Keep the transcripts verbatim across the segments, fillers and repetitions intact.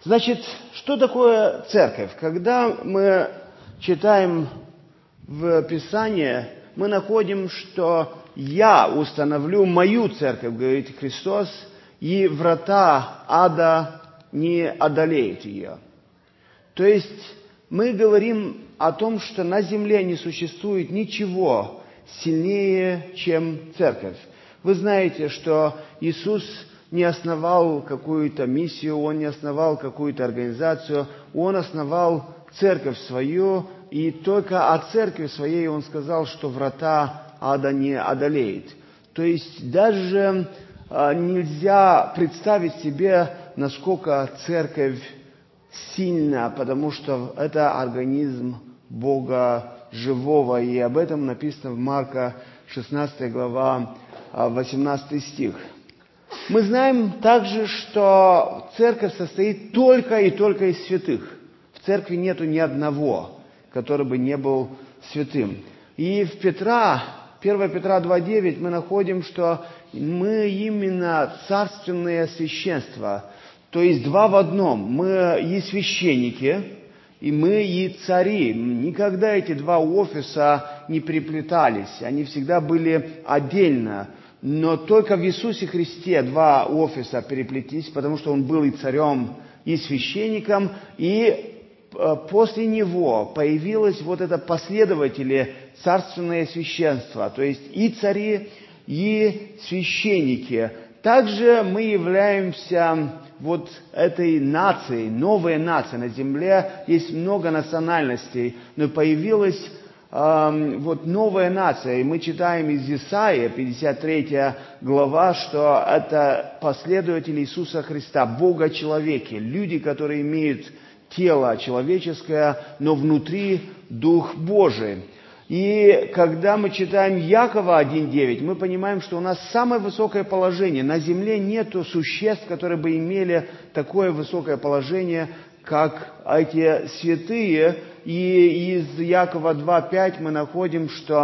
Значит, что такое церковь? Когда мы читаем в Писании, мы находим, что «я установлю мою церковь», говорит Христос, «и врата ада не одолеют ее». То есть мы говорим о том, что на земле не существует ничего сильнее, чем церковь. Вы знаете, что Иисус не основал какую-то миссию, Он не основал какую-то организацию, Он основал церковь свою, и только о церкви своей Он сказал, что врата ада не одолеет. То есть даже а, нельзя представить себе, насколько церковь сильна, потому что это организм Бога живого, и об этом написано в Марка шестнадцатая глава, восемнадцатый стих. Мы знаем также, что церковь состоит только и только из святых. В церкви нету ни одного, который бы не был святым. И в Петра, первое Петра два девять мы находим, что мы именно царственное священство, то есть два в одном. Мы и священники, и мы и цари. Никогда эти два офиса не переплетались, они всегда были отдельно. Но только в Иисусе Христе два офиса переплетись, потому что Он был и царем, и священником, и после Него появилось вот это последователи царственное священство, то есть и цари, и священники. Также мы являемся вот этой нацией, новая нация на земле, есть много национальностей, но появилась вот новая нация, и мы читаем из Исаии, пятьдесят третья глава, что это последователи Иисуса Христа, Бога-человеки, люди, которые имеют тело человеческое, но внутри Дух Божий. И когда мы читаем Якова один девять, мы понимаем, что у нас самое высокое положение. На земле нету существ, которые бы имели такое высокое положение, как эти святые. И из Якова два пять мы находим, что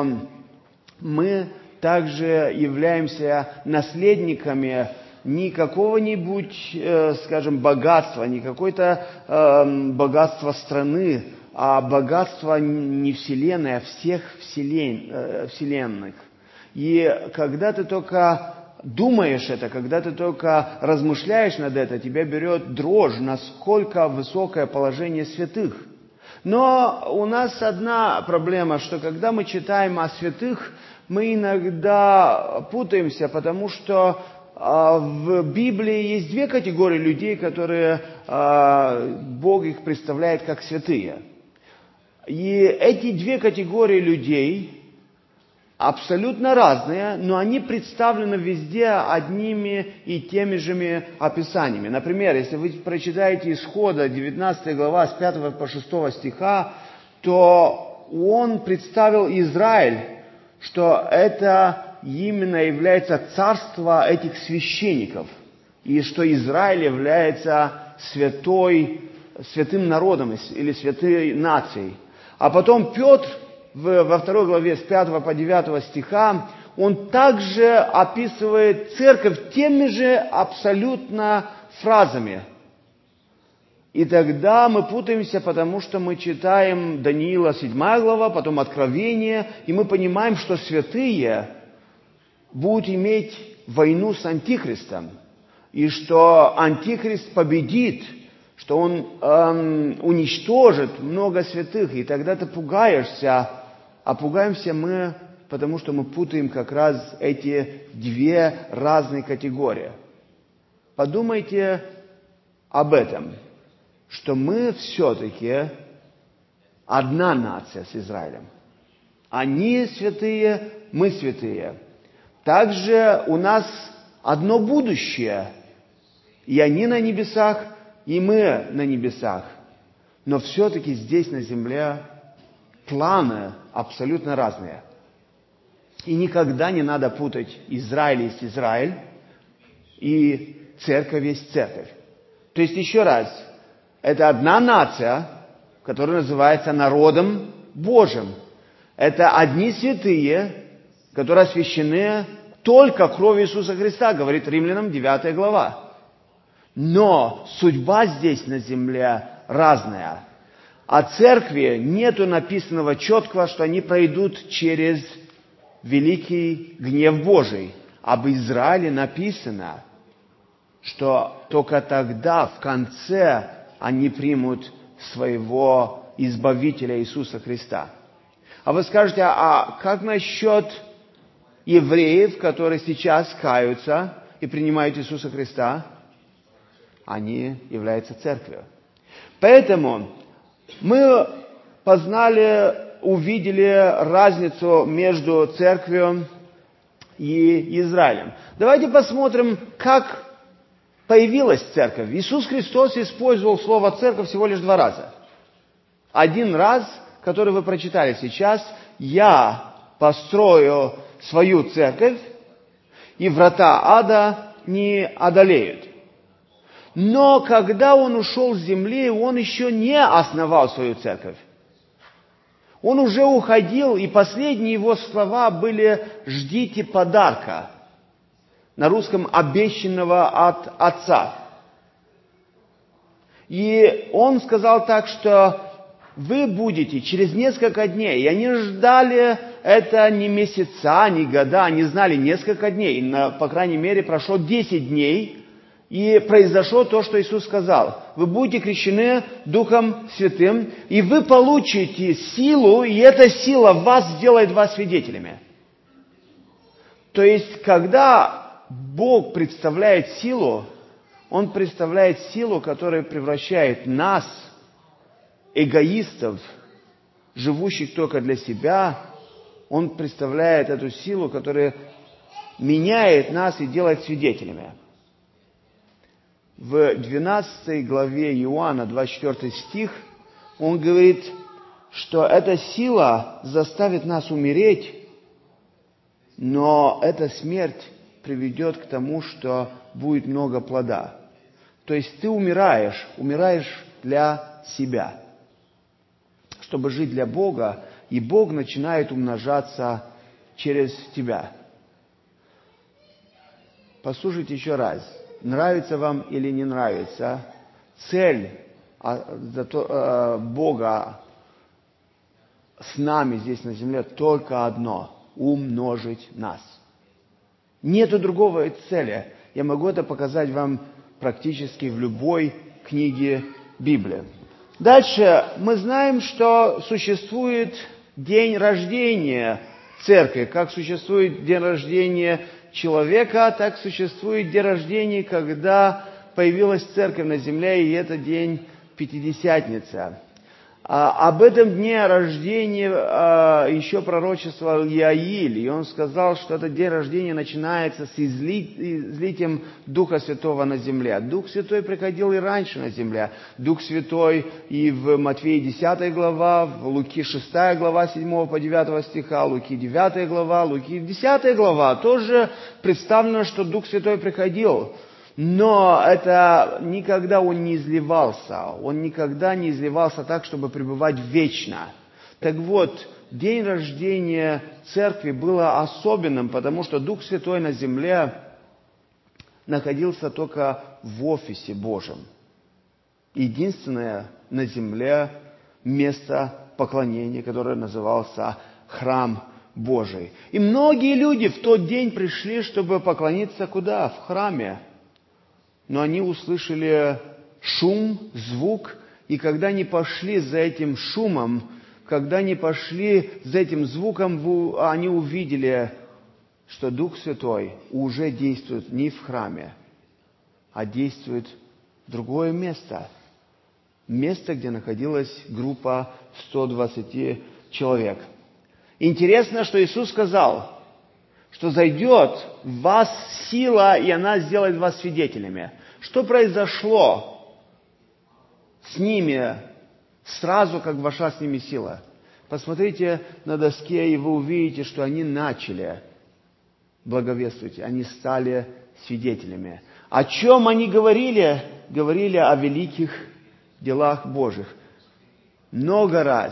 мы также являемся наследниками не какого-нибудь, скажем, богатства, не какое-то э, богатство страны, а богатство не вселенной, а всех вселен, э, вселенных. И когда ты только думаешь это, когда ты только размышляешь над это, тебя берет дрожь, насколько высокое положение святых. Но у нас одна проблема, что когда мы читаем о святых, мы иногда путаемся, потому что э, в Библии есть две категории людей, которые э, Бог их представляет как святые. И эти две категории людей абсолютно разные, но они представлены везде одними и теми же описаниями. Например, если вы прочитаете Исхода, девятнадцатая глава, с пятого по шестого стиха, то он представил Израиль, что это именно является царство этих священников, и что Израиль является святой, святым народом или святой нацией. А потом Петр во второй главе с пятого по девятого стиха, он также описывает церковь теми же абсолютно фразами. И тогда мы путаемся, потому что мы читаем Даниила седьмая глава, потом Откровение, и мы понимаем, что святые будут иметь войну с Антихристом, и что Антихрист победит, что он эм, уничтожит много святых, и тогда ты пугаешься, а пугаемся мы, потому что мы путаем как раз эти две разные категории. Подумайте об этом, что мы все-таки одна нация с Израилем. Они святые, мы святые. Также у нас одно будущее, и они на небесах, и мы на небесах. Но все-таки здесь на земле планы абсолютно разные. И никогда не надо путать Израиль есть Израиль и церковь есть церковь. То есть еще раз, это одна нация, которая называется народом Божьим. Это одни святые, которые освящены только кровью Иисуса Христа, говорит Римлянам девятая глава. Но судьба здесь на земле разная. О церкви нету написанного четкого, что они пройдут через великий гнев Божий. Об Израиле написано, что только тогда, в конце, они примут своего Избавителя Иисуса Христа. А вы скажете, а как насчет евреев, которые сейчас каются и принимают Иисуса Христа? Они являются церковью. Поэтому мы познали, увидели разницу между церковью и Израилем. Давайте посмотрим, как появилась церковь. Иисус Христос использовал слово «церковь» всего лишь два раза. Один раз, который вы прочитали сейчас, «Я построю свою церковь, и врата ада не одолеют». Но когда Он ушел с земли, Он еще не основал свою церковь. Он уже уходил, и последние Его слова были «ждите подарка». На русском «обещанного от Отца». И Он сказал так, что вы будете через несколько дней. И они ждали это не месяца, не года, они знали несколько дней. На, по крайней мере, прошло десять дней, и произошло то, что Иисус сказал. Вы будете крещены Духом Святым, и вы получите силу, и эта сила вас сделает вас свидетелями. То есть, когда Бог представляет силу, Он представляет силу, которая превращает нас, эгоистов, живущих только для себя, Он представляет эту силу, которая меняет нас и делает свидетелями. В двенадцатой главе Иоанна, двадцать четвёртый стих, Он говорит, что эта сила заставит нас умереть, но эта смерть приведет к тому, что будет много плода. То есть ты умираешь, умираешь для себя, чтобы жить для Бога, и Бог начинает умножаться через тебя. Послушайте еще раз. Нравится вам или не нравится, цель Бога с нами здесь на земле только одно – умножить нас. Нету другого цели. Я могу это показать вам практически в любой книге Библии. Дальше мы знаем, что существует день рождения церкви. Как существует день рождения человека, так существует день рождения, когда появилась церковь на земле, и это день Пятидесятница. А, об этом дне рождения а, еще пророчествовал Иаиль, и он сказал, что этот день рождения начинается с изли... излитием Духа Святого на земле. Дух Святой приходил и раньше на земле. Дух Святой и в Матфея десятая глава, в Луки шестая глава, седьмого по девятого стиха, Луки девятая глава, Луки десятая глава, тоже представлено, что Дух Святой приходил. Но это никогда он не изливался. Он никогда не изливался так, чтобы пребывать вечно. Так вот, день рождения церкви было особенным, потому что Дух Святой на земле находился только в офисе Божьем. Единственное на земле место поклонения, которое назывался Храм Божий. И многие люди в тот день пришли, чтобы поклониться куда? В храме. Но они услышали шум, звук, и когда они пошли за этим шумом, когда они пошли за этим звуком, они увидели, что Дух Святой уже действует не в храме, а действует в другое место. Место, где находилась группа сто двадцать человек. Интересно, что Иисус сказал, что зайдет в вас сила, и она сделает вас свидетелями. Что произошло с ними сразу, как вошла с ними сила? Посмотрите на доске, и вы увидите, что они начали благовествовать, они стали свидетелями. О чем они говорили? Говорили о великих делах Божьих. Много раз,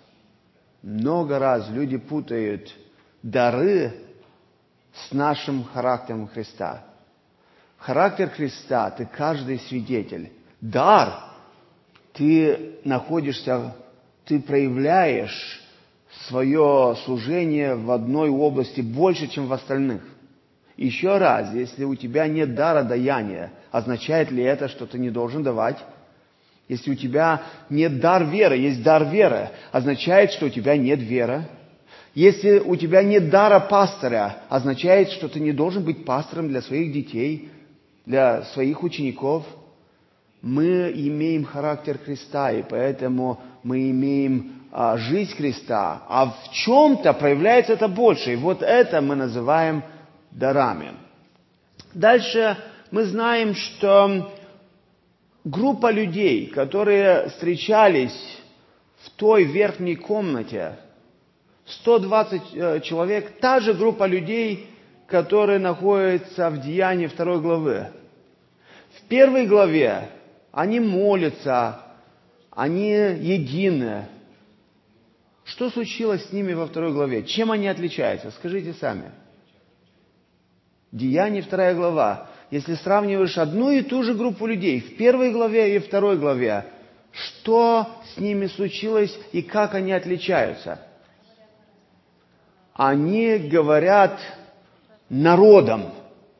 много раз люди путают дары с нашим характером Христа. Характер Христа, ты каждый свидетель. Дар, ты находишься, ты проявляешь свое служение в одной области больше, чем в остальных. Еще раз, если у тебя нет дара даяния, означает ли это, что ты не должен давать? Если у тебя нет дар веры, есть дар веры, означает, что у тебя нет веры? Если у тебя нет дара пастора, означает, что ты не должен быть пастором для своих детей, для своих учеников? Мы имеем характер Христа, и поэтому мы имеем а, жизнь Христа. А в чем-то проявляется это больше. И вот это мы называем дарами. Дальше мы знаем, что группа людей, которые встречались в той верхней комнате, сто двадцать человек, та же группа людей, которые находятся в Деянии второй главы. В первой главе они молятся, они едины. Что случилось с ними во второй главе? Чем они отличаются? Скажите сами. Деяние, вторая глава. Если сравниваешь одну и ту же группу людей в первой главе и второй главе, что с ними случилось и как они отличаются? Они говорят народом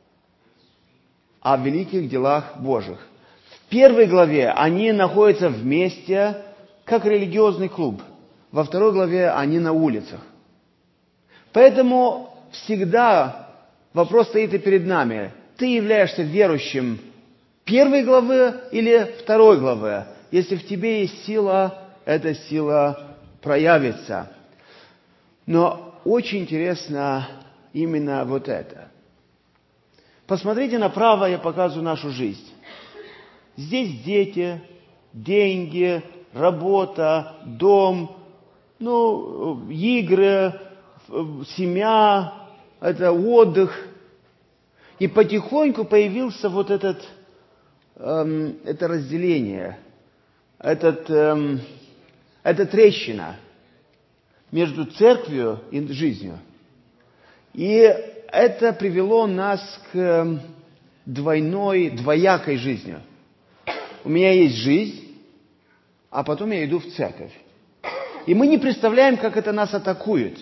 о великих делах Божьих. В первой главе они находятся вместе, как религиозный клуб. Во второй главе они на улицах. Поэтому всегда вопрос стоит и перед нами. Ты являешься верующим первой главы или второй главы? Если в тебе есть сила, эта сила проявится. Но очень интересно именно вот это. Посмотрите направо, я показываю нашу жизнь. Здесь дети, деньги, работа, дом, ну, игры, семья, это отдых. И потихоньку появился вот этот, эм, это разделение, этот, эм, эта трещина между церковью и жизнью. И это привело нас к двойной, двоякой жизни. У меня есть жизнь, а потом я иду в церковь. И мы не представляем, как это нас атакует.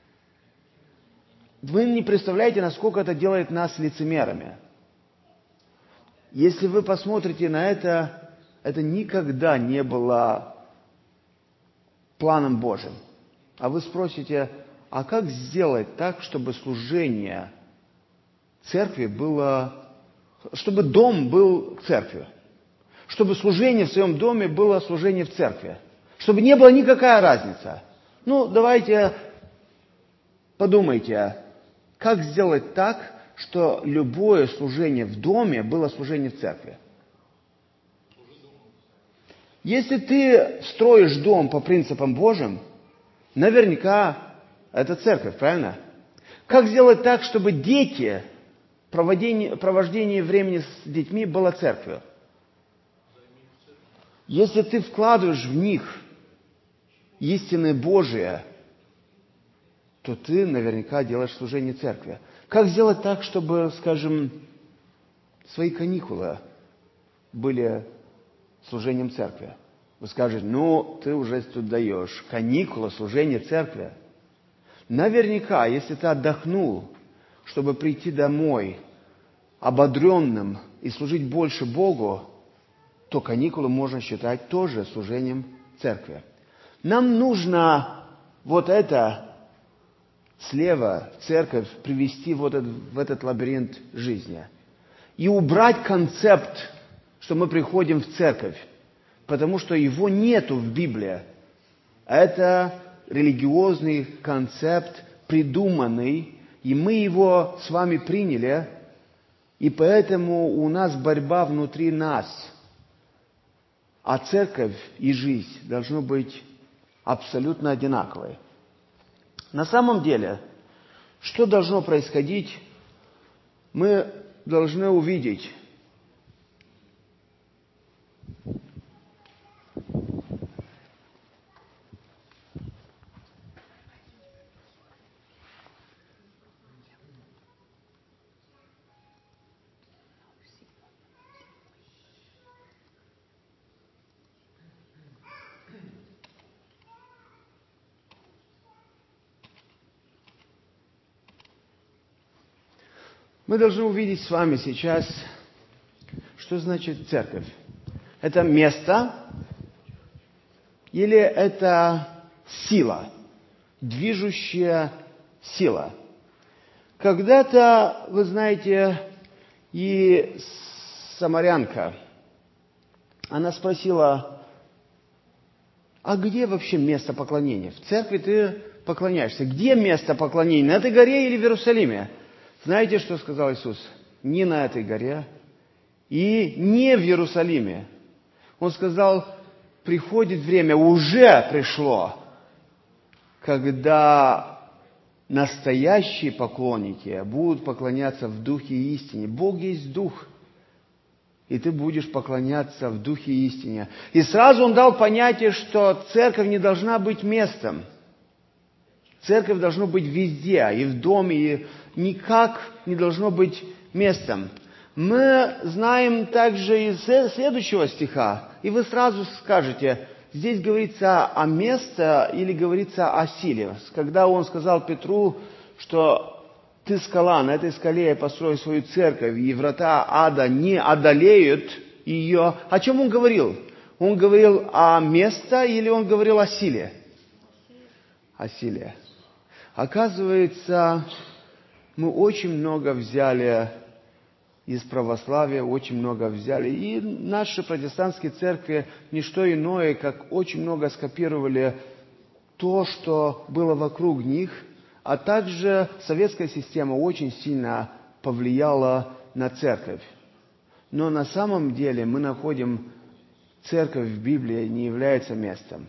Вы не представляете, насколько это делает нас лицемерами. Если вы посмотрите на это, это никогда не было планом Божьим. А вы спросите, а как сделать так, чтобы служение церкви было, чтобы дом был церковью? Чтобы служение в своем доме было служение в церкви. Чтобы не было никакая разница. Ну, давайте подумайте, как сделать так, что любое служение в доме было служение в церкви? Если ты строишь дом по принципам Божьим, наверняка это церковь, правильно? Как сделать так, чтобы дети, проводение, провождение времени с детьми было церковью? Если ты вкладываешь в них истины Божие, то ты наверняка делаешь служение церкви. Как сделать так, чтобы, скажем, свои каникулы были служением церкви? Вы скажете, ну, ты уже тут даешь. Каникула, служение церкви. Наверняка, если ты отдохнул, чтобы прийти домой ободренным и служить больше Богу, то каникулы можно считать тоже служением церкви. Нам нужно вот это слева, церковь, привести вот этот, в этот лабиринт жизни. И убрать концепт, что мы приходим в церковь, потому что его нету в Библии. Это религиозный концепт, придуманный, и мы его с вами приняли, и поэтому у нас борьба внутри нас. А церковь и жизнь должны быть абсолютно одинаковой. На самом деле, что должно происходить, мы должны увидеть. Мы должны увидеть с вами сейчас, что значит церковь. Это место или это сила, движущая сила. Когда-то, вы знаете, и самарянка, она спросила, а где вообще место поклонения? В церкви ты поклоняешься. Где место поклонения? На этой горе или в Иерусалиме? Знаете, что сказал Иисус? Не на этой горе и не в Иерусалиме. Он сказал, приходит время, уже пришло, когда настоящие поклонники будут поклоняться в духе и истине. Бог есть дух, и ты будешь поклоняться в духе и истине. И сразу он дал понятие, что церковь не должна быть местом. Церковь должна быть везде, и в доме, и никак не должно быть местом. Мы знаем также из следующего стиха, и вы сразу скажете, здесь говорится о месте или говорится о силе. Когда он сказал Петру, что ты скала, на этой скале я построю свою церковь, и врата ада не одолеют ее. О чем он говорил? Он говорил о месте или он говорил о силе? О силе. Оказывается, мы очень много взяли из православия, очень много взяли. И наши протестантские церкви не что иное, как очень много скопировали то, что было вокруг них, а также советская система очень сильно повлияла на церковь. Но на самом деле мы находим, церковь в Библии не является местом.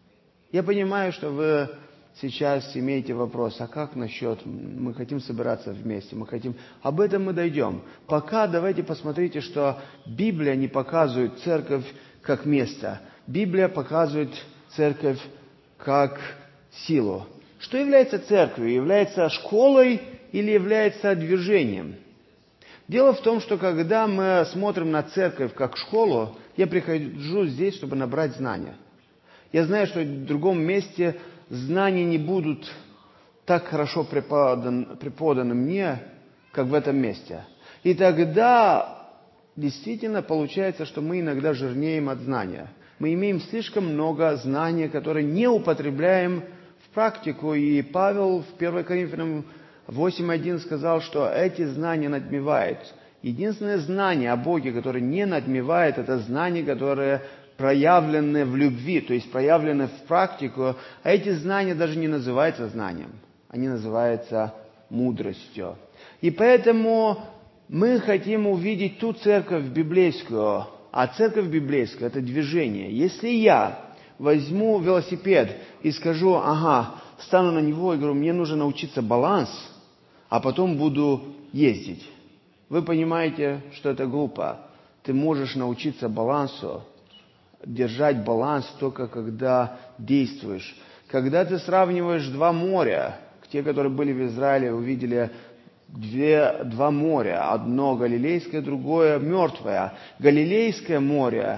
Я понимаю, что вы сейчас имеете вопрос, а как насчет, мы хотим собираться вместе, мы хотим, об этом мы дойдем. Пока давайте посмотрите, что Библия не показывает церковь как место. Библия показывает церковь как силу. Что является церковью? Является школой или является движением? Дело в том, что когда мы смотрим на церковь как школу, я прихожу здесь, чтобы набрать знания. Я знаю, что в другом месте знания не будут так хорошо преподаны, преподаны мне, как в этом месте. И тогда действительно получается, что мы иногда жирнеем от знания. Мы имеем слишком много знаний, которые не употребляем в практику. И Павел в первом Коринфянам восемь один сказал, что эти знания надмевают. Единственное знание о Боге, которое не надмевает, это знание, которое проявлены в любви, то есть проявлены в практику, а эти знания даже не называются знанием, они называются мудростью. И поэтому мы хотим увидеть ту церковь библейскую, а церковь библейская – это движение. Если я возьму велосипед и скажу, ага, стану на него и говорю, мне нужно научиться баланс, а потом буду ездить, вы понимаете, что это глупо. Ты можешь научиться балансу, держать баланс только когда действуешь. Когда ты сравниваешь два моря, те, которые были в Израиле, увидели две, два моря. Одно Галилейское, другое мертвое. Галилейское море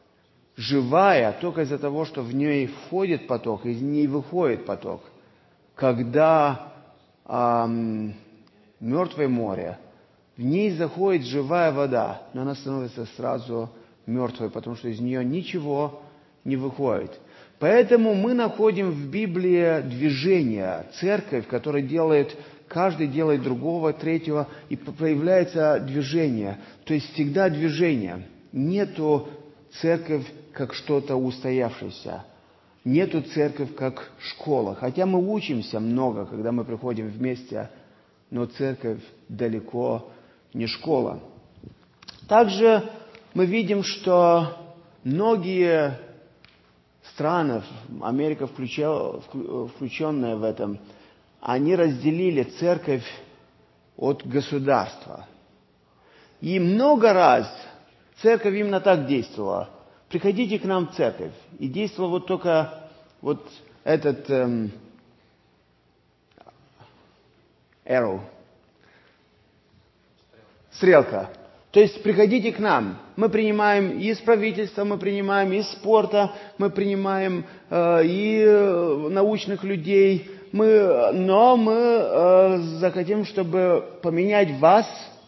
живая только из-за того, что в ней входит поток, из ней выходит поток. Когда эм, мертвое море, в ней заходит живая вода, но она становится сразу мертвой, потому что из нее ничего не выходит. Поэтому мы находим в Библии движение, церковь, которая делает, каждый делает другого, третьего, и проявляется движение. То есть всегда движение. Нету церковь как что-то устоявшееся. Нету церковь как школа. Хотя мы учимся много, когда мы приходим вместе, но церковь далеко не школа. Также мы видим, что многие страны, Америка включенная в этом, они разделили церковь от государства. И много раз церковь именно так действовала. Приходите к нам в церковь. И действовал вот только вот этот эм, arrow, стрелка. То есть приходите к нам. Мы принимаем и из правительства, мы принимаем и из спорта, мы принимаем э, и научных людей. Мы, но мы э, захотим, чтобы поменять вас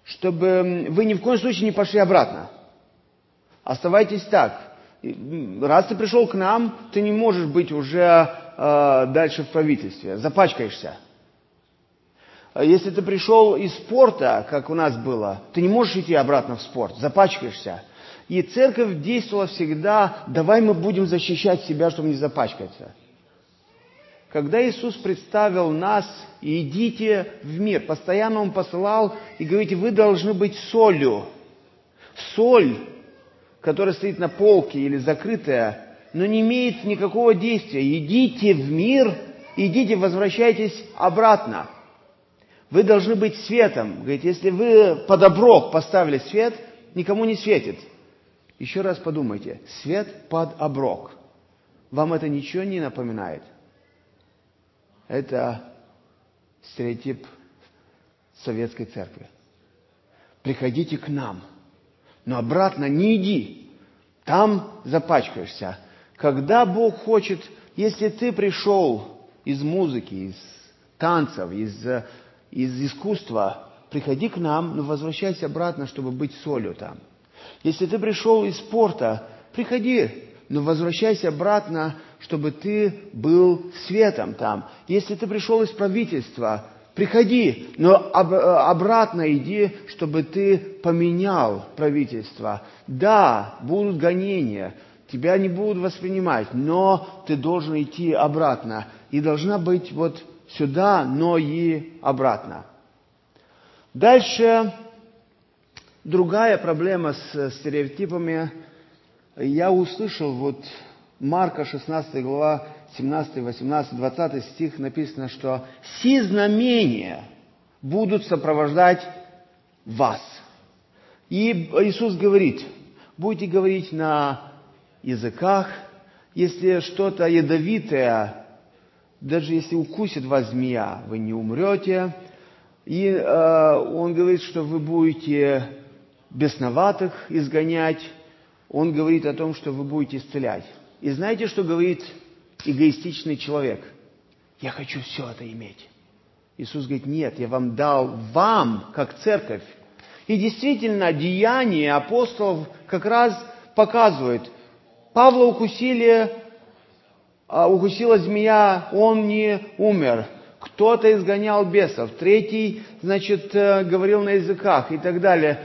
чтобы вы ни в коем случае не пошли обратно. Оставайтесь так. Раз ты пришел к нам, ты не можешь быть уже э, дальше в правительстве. Запачкаешься. Если ты пришел из спорта, как у нас было, ты не можешь идти обратно в спорт. Запачкаешься. И церковь действовала всегда, давай мы будем защищать себя, чтобы не запачкаться. Когда Иисус представил нас, идите в мир, постоянно Он посылал и говорите, вы должны быть солью. Соль, которая стоит на полке или закрытая, но не имеет никакого действия. Идите в мир, идите, возвращайтесь обратно. Вы должны быть светом. Говорит, если вы под оброк поставили свет, никому не светит. Еще раз подумайте, свет под оброк. Вам это ничего не напоминает? Это стереотип советской церкви. Приходите к нам, но обратно не иди. Там запачкаешься. Когда Бог хочет, если ты пришел из музыки, из танцев, из, из искусства, приходи к нам, но возвращайся обратно, чтобы быть солью там. Если ты пришел из спорта, приходи, но возвращайся обратно, чтобы ты был светом там. Если ты пришел из правительства, приходи, но об, обратно иди, чтобы ты поменял правительство. Да, будут гонения, тебя не будут воспринимать, но ты должен идти обратно. И должна быть вот сюда, но и обратно. Дальше другая проблема с стереотипами. Я услышал, вот Марка шестнадцатая глава, семнадцатый, восемнадцатый, двадцатый стих написано, что «Си знамения будут сопровождать вас». И Иисус говорит, будете говорить на языках, если что-то ядовитое, даже если укусит вас змея, вы не умрете. И э, Он говорит, что вы будете бесноватых изгонять. Он говорит о том, что вы будете исцелять. И знаете, что говорит эгоистичный человек? Я хочу все это иметь. Иисус говорит, нет, я вам дал вам, как церковь. И действительно, деяния апостолов как раз показывают. Павла укусили, укусила змея, он не умер. Кто-то изгонял бесов, третий, значит, говорил на языках и так далее.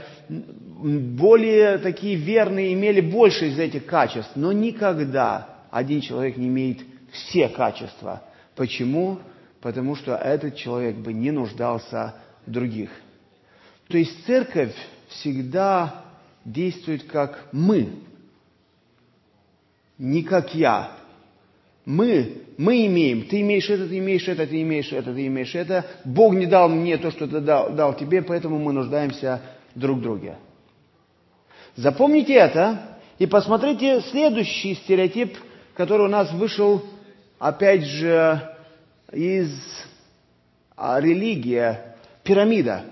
Более такие верные имели больше из этих качеств, но никогда один человек не имеет все качества. Почему? Потому что этот человек бы не нуждался в других. То есть церковь всегда действует как мы, не как я. Мы, мы имеем, ты имеешь это, ты имеешь это, ты имеешь это, ты имеешь это. Бог не дал мне то, что ты дал, дал тебе, поэтому мы нуждаемся друг в друге. Запомните это и посмотрите следующий стереотип, который у нас вышел, опять же, из религии, пирамида.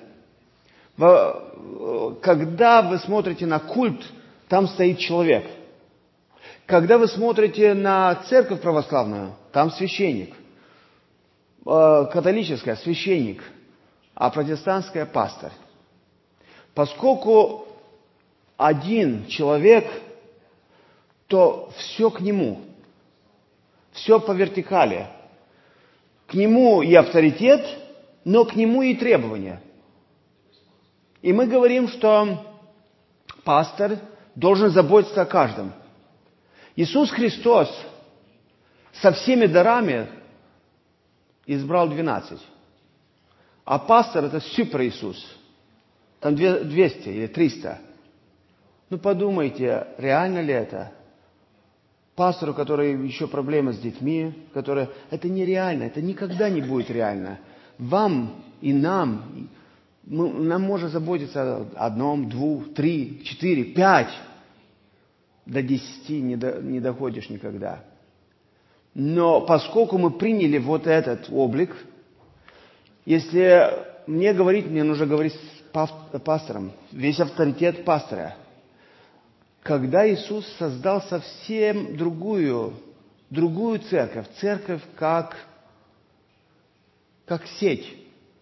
Когда вы смотрите на культ, там стоит человек. Когда вы смотрите на церковь православную, там священник. Католическая священник, а протестантская пастырь. Поскольку один человек, то все к нему, все по вертикали. К нему и авторитет, но к нему и требования. И мы говорим, что пастор должен заботиться о каждом. Иисус Христос со всеми дарами избрал двенадцать. А пастор — это супер Иисус. Там двести или триста. Ну подумайте, реально ли это? Пастору, у которого еще проблемы с детьми, которые... это нереально, это никогда не будет реально. Вам и нам, мы, нам можно заботиться о одном, двух, три, четыре, пять. До десяти не, до, не доходишь никогда. Но поскольку мы приняли вот этот облик, если мне говорить, мне нужно говорить с пастором, весь авторитет пастора. Когда Иисус создал совсем другую, другую церковь, церковь как, как сеть.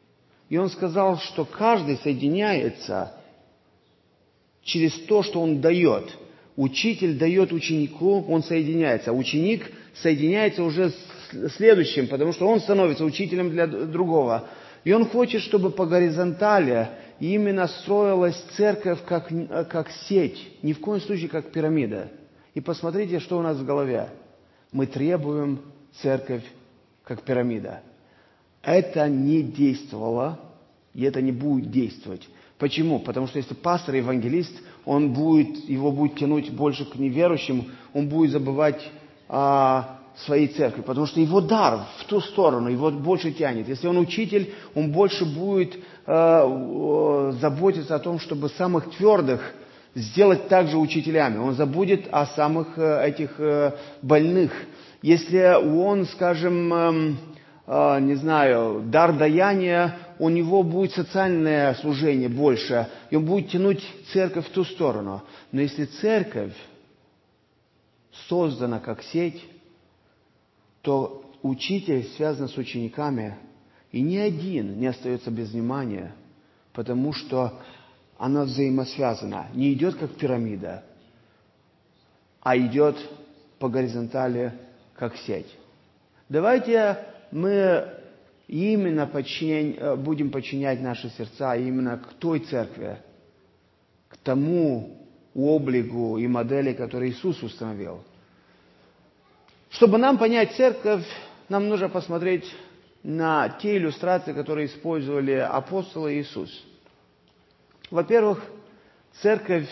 И он сказал, что каждый соединяется через то, что он дает. Учитель дает ученику, он соединяется. А ученик соединяется уже с следующим, потому что он становится учителем для другого. И он хочет, чтобы по горизонтали именно строилась церковь как, как сеть, ни в коем случае как пирамида. И посмотрите, что у нас в голове. Мы требуем церковь как пирамида. Это не действовало, и это не будет действовать. Почему? Потому что если пастор и евангелист, он будет, его будет тянуть больше к неверующим, он будет забывать о своей церкви, потому что его дар в ту сторону, его больше тянет. Если он учитель, он больше будет э, заботиться о том, чтобы самых твердых сделать также учителями. Он забудет о самых э, этих э, больных. Если он, скажем, э, э, не знаю, дар даяния, у него будет социальное служение больше, и он будет тянуть церковь в ту сторону. Но если церковь создана как сеть, то учитель связан с учениками, и ни один не остается без внимания, потому что она взаимосвязана. Не идет как пирамида, а идет по горизонтали как сеть. Давайте мы именно подчинять, будем подчинять наши сердца именно к той церкви, к тому облику и модели, который Иисус установил. Чтобы нам понять церковь, нам нужно посмотреть на те иллюстрации, которые использовали апостолы и Иисус. Во-первых, церковь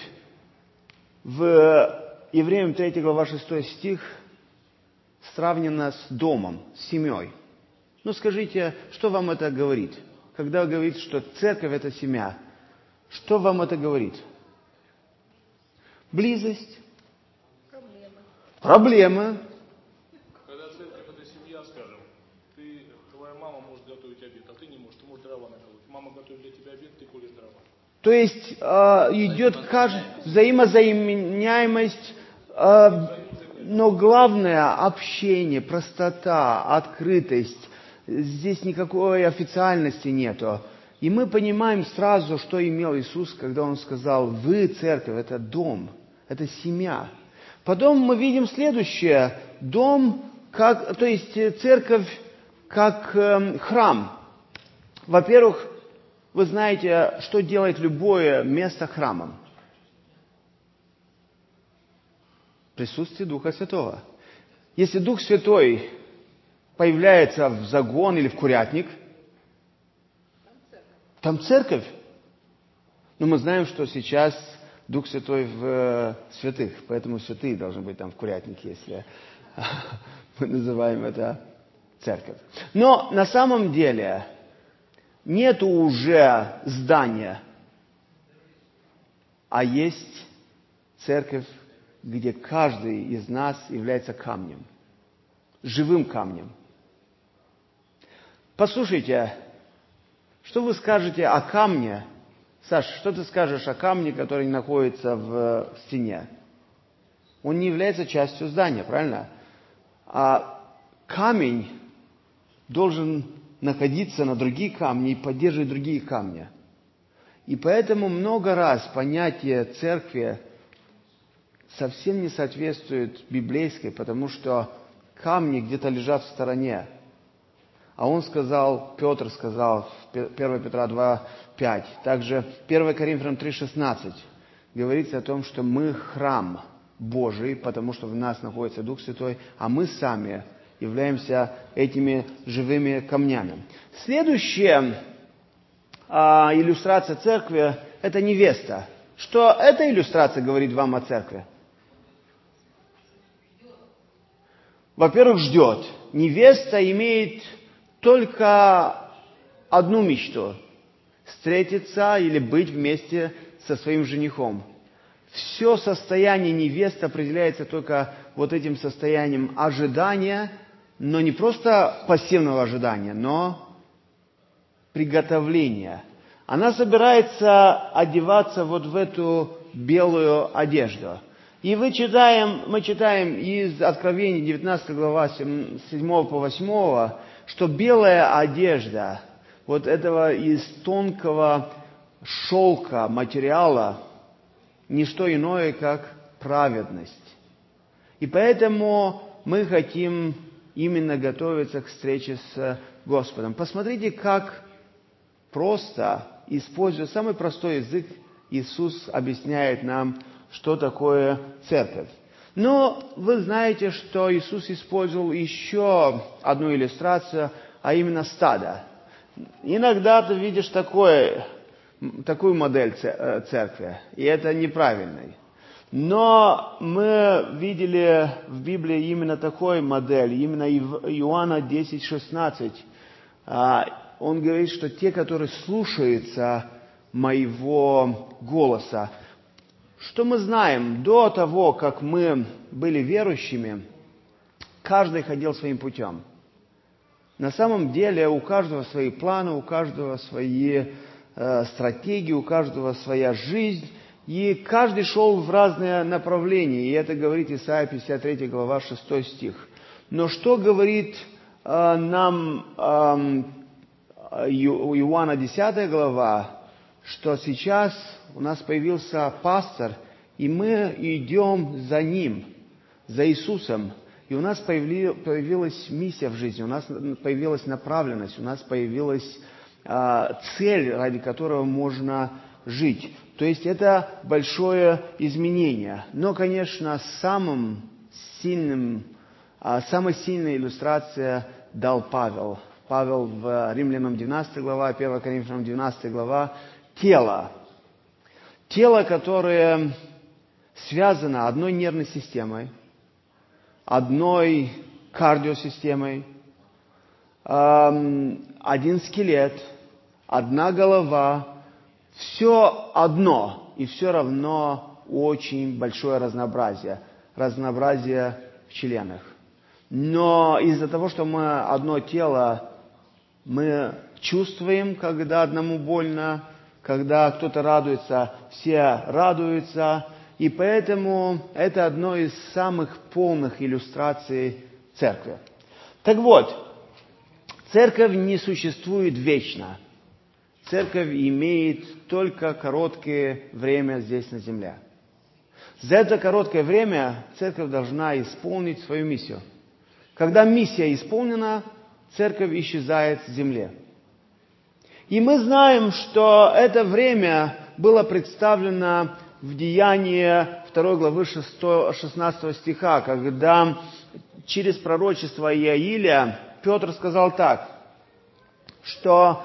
в Евреям третья глава шестой стих сравнена с домом, с семьей. Ну скажите, что вам это говорит? Когда вы говорите, что церковь – это семья, что вам это говорит? Близость. Проблемы. Проблемы. Когда церковь – это семья, скажем, ты, твоя мама может готовить обед, а ты не можешь, ты можешь дрова наколоть. Мама готовит для тебя обед, ты колешь дрова. То есть э, идет каждый, взаимозаменяемость, э, но главное – общение, простота, открытость. Здесь никакой официальности нету. И мы понимаем сразу, что имел Иисус, когда Он сказал: «Вы, церковь, это дом, это семья». Потом мы видим следующее. Дом, как, то есть церковь как э, храм. Во-первых, вы знаете, что делает любое место храмом? Присутствие Духа Святого. Если Дух Святой появляется в загон или в курятник, там церковь. Но мы знаем, что сейчас Дух Святой в святых, поэтому святые должны быть там в курятнике, если мы называем это церковь. Но на самом деле нету уже здания, а есть церковь, где каждый из нас является камнем, живым камнем. Послушайте, что вы скажете о камне? Саш, что ты скажешь о камне, который находится в стене? Он не является частью здания, правильно? А камень должен находиться на другие камни и поддерживать другие камни. И поэтому много раз понятие церкви совсем не соответствует библейской, потому что камни где-то лежат в стороне. А он сказал, Петр сказал в первое Петра два пять, также первое Коринфянам три шестнадцать, говорится о том, что мы храм Божий, потому что в нас находится Дух Святой, а мы сами являемся этими живыми камнями. Следующая а, иллюстрация церкви – это невеста. Что эта иллюстрация говорит вам о церкви? Во-первых, ждет. Невеста имеет только одну мечту – встретиться или быть вместе со своим женихом. Все состояние невесты определяется только вот этим состоянием ожидания, но не просто пассивного ожидания, но приготовления. Она собирается одеваться вот в эту белую одежду. И мы читаем, мы читаем из Откровения девятнадцатой глава, седьмого по восьмого, что белая одежда вот этого из тонкого шелка материала не что иное, как праведность. И поэтому мы хотим именно готовиться к встрече с Господом. Посмотрите, как просто, используя самый простой язык, Иисус объясняет нам, что такое церковь. Но вы знаете, что Иисус использовал еще одну иллюстрацию, а именно стадо. Иногда ты видишь такое, такую модель церкви, и это неправильный. Но мы видели в Библии именно такой модель, именно Иоанна десять шестнадцать. Он говорит, что те, которые слушаются моего голоса. Что мы знаем? До того, как мы были верующими, каждый ходил своим путем. На самом деле у каждого свои планы, у каждого свои э, стратегии, у каждого своя жизнь. И каждый шел в разные направления. И это говорит Исайя пятьдесят третья глава, шестой стих. Но что говорит э, нам э, Иоанна десятая глава? Что сейчас у нас появился пастор, и мы идем за ним, за Иисусом. И у нас появилась миссия в жизни, у нас появилась направленность, у нас появилась а, цель, ради которой можно жить. То есть это большое изменение. Но, конечно, самым сильным, а, самая сильная иллюстрация дал Павел. Павел в Римлянам двенадцатой глава, первое Коринфянам двенадцатой глава. Тело. Тело, которое связано одной нервной системой, одной кардиосистемой, один скелет, одна голова. Все одно, и все равно очень большое разнообразие. Разнообразие в членах. Но из-за того, что мы одно тело, мы чувствуем, когда одному больно, когда кто-то радуется, все радуются. И поэтому это одно из самых полных иллюстраций церкви. Так вот, церковь не существует вечно. Церковь имеет только короткое время здесь на земле. За это короткое время церковь должна исполнить свою миссию. Когда миссия исполнена, церковь исчезает с земли. И мы знаем, что это время было представлено в Деянии второй главы шестнадцатого стиха, когда через пророчество Иаиля Петр сказал так, что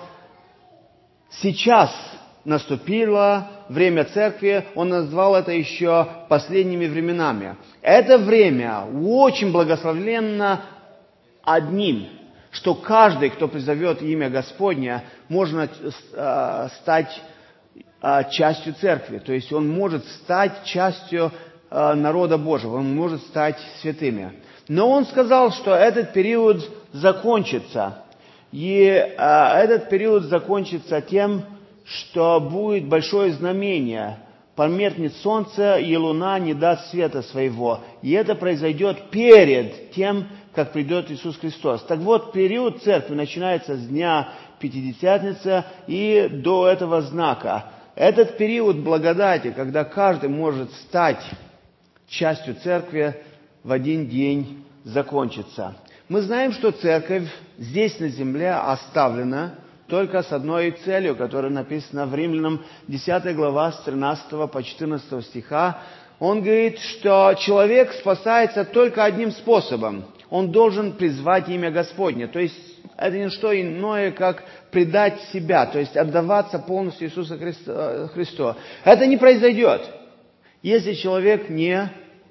сейчас наступило время церкви, он назвал это еще последними временами. Это время очень благословенно одним, что каждый, кто призовет имя Господня, может э, стать э, частью церкви. То есть он может стать частью э, народа Божьего, он может стать святыми. Но он сказал, что этот период закончится. И э, этот период закончится тем, что будет большое знамение. Померкнет солнце, и луна не даст света своего. И это произойдет перед тем, как придет Иисус Христос. Так вот, период церкви начинается с дня Пятидесятницы и до этого знака. Этот период благодати, когда каждый может стать частью церкви, в один день закончится. Мы знаем, что церковь здесь на земле оставлена только с одной целью, которая написана в Римлянам десятой глава с тринадцатого по четырнадцатого стиха. Он говорит, что человек спасается только одним способом. Он должен призвать имя Господне. То есть это не что иное, как предать себя, то есть отдаваться полностью Иисусу Христу. Это не произойдет, если человек не,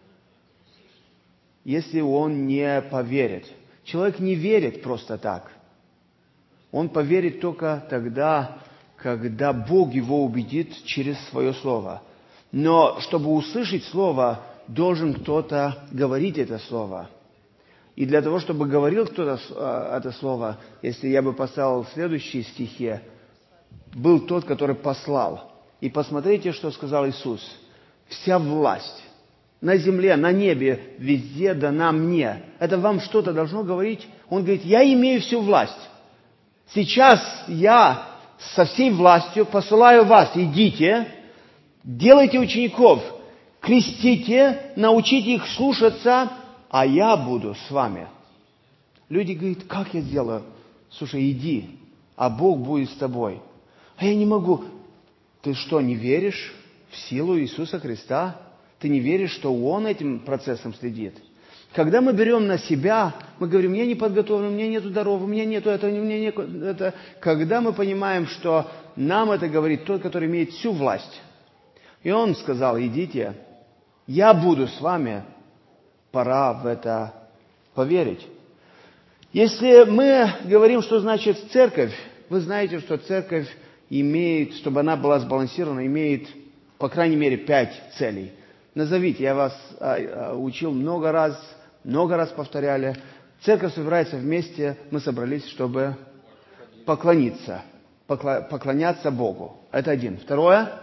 если он не поверит. Человек не верит просто так. Он поверит только тогда, когда Бог его убедит через свое слово. Но чтобы услышать слово, должен кто-то говорить это слово. И для того, чтобы говорил кто-то это слово, если я бы поставил в следующие стихи, был тот, который послал. И посмотрите, что сказал Иисус. Вся власть на земле, на небе, везде дана мне. Это вам что-то должно говорить? Он говорит, я имею всю власть. Сейчас я со всей властью посылаю вас, идите, делайте учеников, крестите, научите их слушаться, а я буду с вами. Люди говорят, как я сделаю? Слушай, иди, а Бог будет с тобой. А я не могу. Ты что, не веришь в силу Иисуса Христа? Ты не веришь, что Он этим процессом следит? Когда мы берем на себя, мы говорим, у меня не подготовлено, у меня нету дорог, у меня нету этого, у меня нету это. Когда мы понимаем, что нам это говорит тот, который имеет всю власть. И Он сказал, идите, я буду с вами, пора в это поверить. Если мы говорим, что значит церковь, вы знаете, что церковь имеет, чтобы она была сбалансирована, имеет, по крайней мере, пять целей. Назовите, я вас а, учил много раз, много раз повторяли. Церковь собирается вместе, мы собрались, чтобы поклониться, покла, поклоняться Богу. Это один. Второе.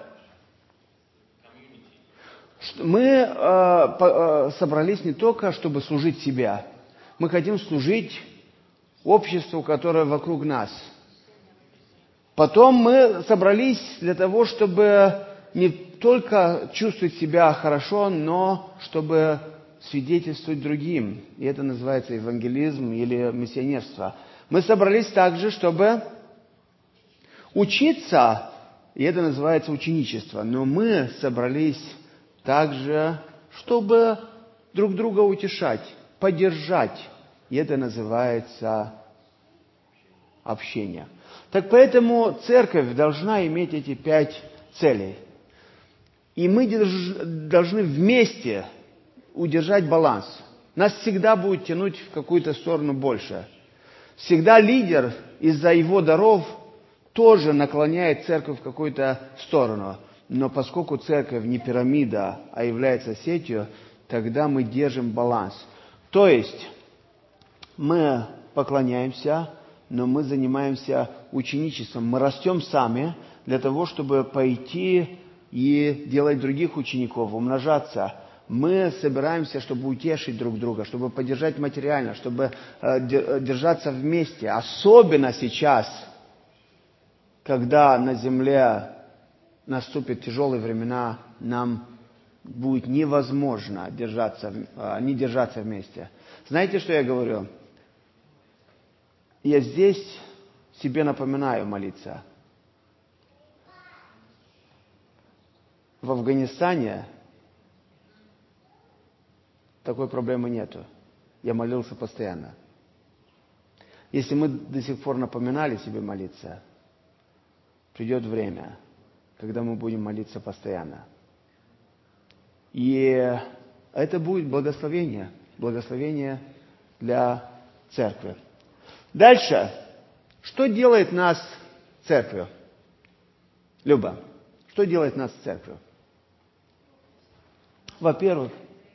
Мы а, по, а, собрались не только, чтобы служить себе. Мы хотим служить обществу, которое вокруг нас. Потом мы собрались для того, чтобы не только чувствовать себя хорошо, но чтобы свидетельствовать другим. И это называется евангелизм или миссионерство. Мы собрались также, чтобы учиться, и это называется ученичество. Но мы собрались также, чтобы друг друга утешать, поддержать. И это называется общение. Так поэтому церковь должна иметь эти пять целей. И мы должны вместе удержать баланс. Нас всегда будет тянуть в какую-то сторону больше. Всегда лидер из-за его даров тоже наклоняет церковь в какую-то сторону. Но поскольку церковь не пирамида, а является сетью, тогда мы держим баланс. То есть мы поклоняемся, но мы занимаемся ученичеством. Мы растем сами для того, чтобы пойти и делать других учеников, умножаться. Мы собираемся, чтобы утешить друг друга, чтобы поддержать материально, чтобы э, держаться вместе. Особенно сейчас, когда на земле наступят тяжелые времена, нам будет невозможно держаться, э, не держаться вместе. Знаете, что я говорю? Я здесь себе напоминаю молиться. В Афганистане такой проблемы нету. Я молился постоянно. Если мы до сих пор напоминали себе молиться, придет время, когда мы будем молиться постоянно. И это будет благословение. Благословение для церкви. Дальше. Что делает нас церковью? Люба, что делает нас церковью? Во-первых,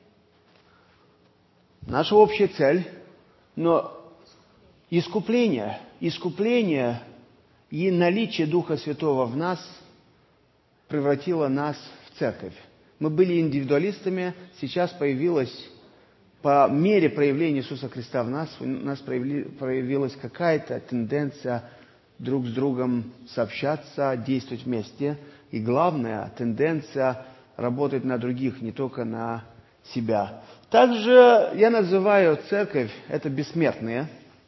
наша общая цель, но искупление, искупление и наличие Духа Святого в нас превратило нас в церковь. Мы были индивидуалистами, сейчас появилась, по мере проявления Иисуса Христа в нас, у нас проявилась какая-то тенденция друг с другом сообщаться, действовать вместе. И главное, тенденция работать на других, не только на себя. Также я называю церковь, это бессмертные.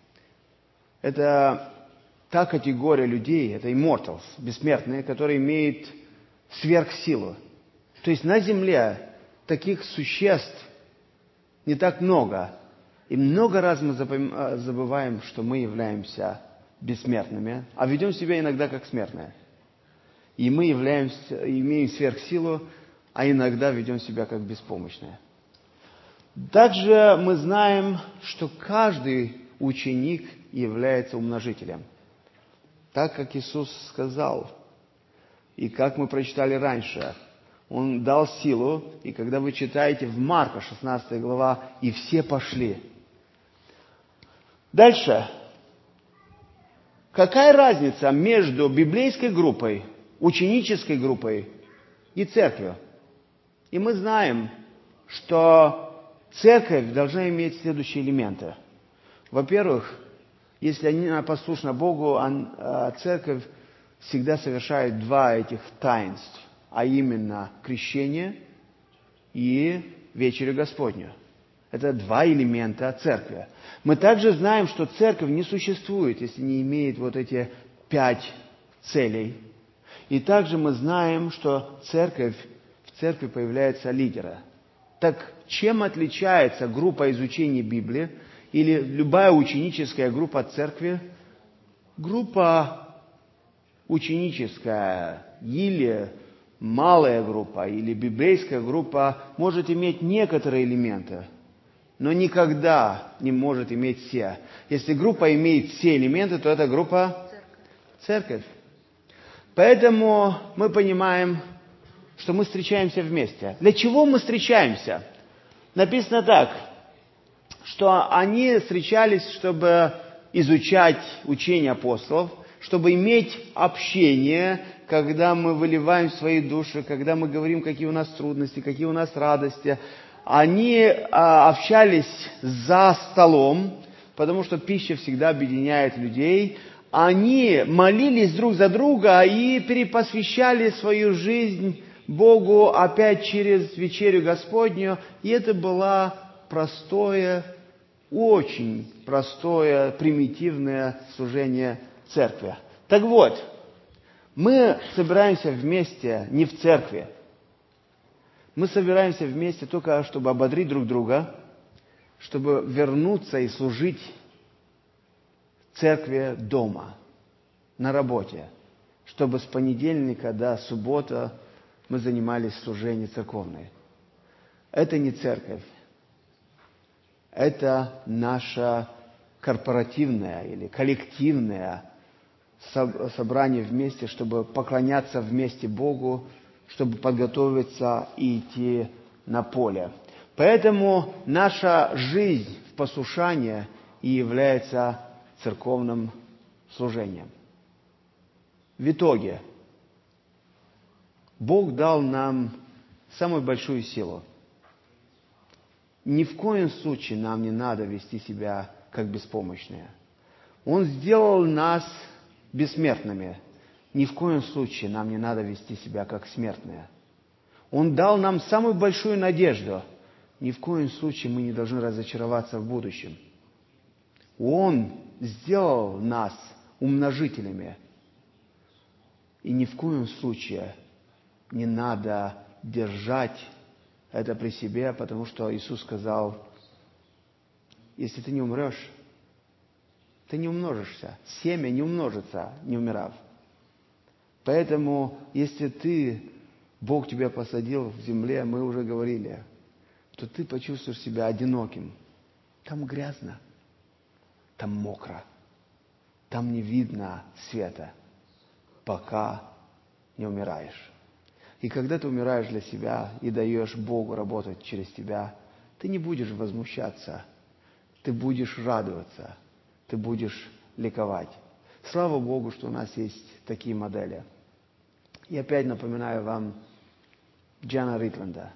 Это та категория людей, это immortals, бессмертные, которые имеют сверхсилу. То есть на земле таких существ не так много. И много раз мы забываем, что мы являемся бессмертными, а ведем себя иногда как смертные. И мы являемся, имеем сверхсилу, а иногда ведем себя как беспомощные. Также мы знаем, что каждый ученик является умножителем. Так, как Иисус сказал, и как мы прочитали раньше, Он дал силу, и когда вы читаете в Марка, шестнадцатая глава, и все пошли. Дальше. Какая разница между библейской группой, ученической группой и церковью? И мы знаем, что церковь должна иметь следующие элементы. Во-первых, Если она послушна Богу, церковь всегда совершает два этих таинств, а именно крещение и вечерю Господню. Это два элемента церкви. Мы также знаем, что церковь не существует, если не имеет вот эти пять целей. И также мы знаем, что церковь, в церкви появляются лидеры. Так чем отличается группа изучения Библии или любая ученическая группа церкви? Группа ученическая или малая группа, или библейская группа может иметь некоторые элементы, но никогда не может иметь все. Если группа имеет все элементы, то это группа церковь. Поэтому мы понимаем, что мы встречаемся вместе. Для чего мы встречаемся? Написано так, что они встречались, чтобы изучать учение апостолов, чтобы иметь общение, когда мы выливаем свои души, когда мы говорим, какие у нас трудности, какие у нас радости. Они а, общались за столом, потому что пища всегда объединяет людей. Они молились друг за друга и перепосвящали свою жизнь Богу опять через вечерю Господню. И это было простое, очень простое, примитивное служение церкви. Так вот, мы собираемся вместе не в церкви. Мы собираемся вместе только, чтобы ободрить друг друга, чтобы вернуться и служить церкви дома, на работе, чтобы с понедельника до субботы мы занимались служением церковной. Это не церковь. Это наше корпоративное или коллективное собрание вместе, чтобы поклоняться вместе Богу, чтобы подготовиться и идти на поле. Поэтому наша жизнь в послушании и является церковным служением. В итоге, Бог дал нам самую большую силу. Ни в коем случае нам не надо вести себя как беспомощные. Он сделал нас бессмертными. Ни в коем случае нам не надо вести себя как смертные. Он дал нам самую большую надежду. Ни в коем случае мы не должны разочароваться в будущем. Он сделал нас умножителями. И ни в коем случае не надо держать это при себе, потому что Иисус сказал, если ты не умрешь, ты не умножишься. Семя не умножится, не умирав. Поэтому, если ты, Бог тебя посадил в земле, мы уже говорили, то ты почувствуешь себя одиноким. Там грязно, там мокро, там не видно света, пока не умираешь. И когда ты умираешь для себя и даешь Богу работать через тебя, ты не будешь возмущаться, ты будешь радоваться, ты будешь ликовать. Слава Богу, что у нас есть такие модели. И опять напоминаю вам Джона Ритленда.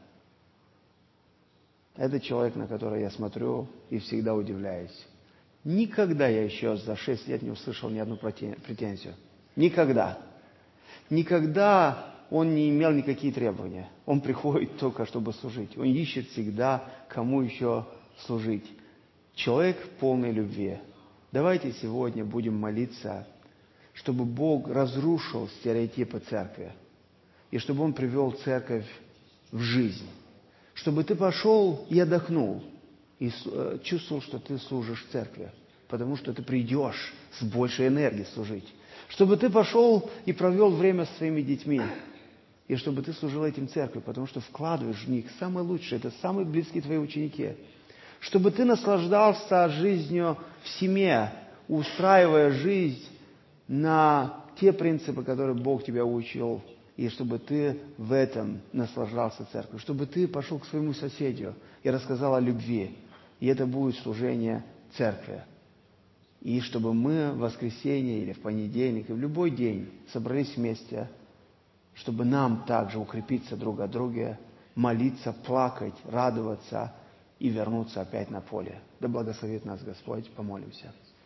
Это человек, на которого я смотрю и всегда удивляюсь. Никогда я еще за шесть лет не услышал ни одну претензию. Никогда. Никогда он не имел никакие требования. Он приходит только, чтобы служить. Он ищет всегда, кому еще служить. Человек полной любви. Давайте сегодня будем молиться, чтобы Бог разрушил стереотипы церкви. И чтобы Он привел церковь в жизнь. Чтобы ты пошел и отдохнул. И чувствовал, что ты служишь церкви. Потому что ты придешь с большей энергией служить. Чтобы ты пошел и провел время с своими детьми. И чтобы ты служил этим церкви, потому что вкладываешь в них самое лучшее. Это самые близкие твои ученики. Чтобы ты наслаждался жизнью в семье, устраивая жизнь на те принципы, которые Бог тебя учил. И чтобы ты в этом наслаждался церковью. Чтобы ты пошел к своему соседу и рассказал о любви. И это будет служение церкви. И чтобы мы в воскресенье или в понедельник, и в любой день собрались вместе, чтобы нам также укрепиться друг от друга, молиться, плакать, радоваться и вернуться опять на поле. Да благословит нас Господь. Помолимся.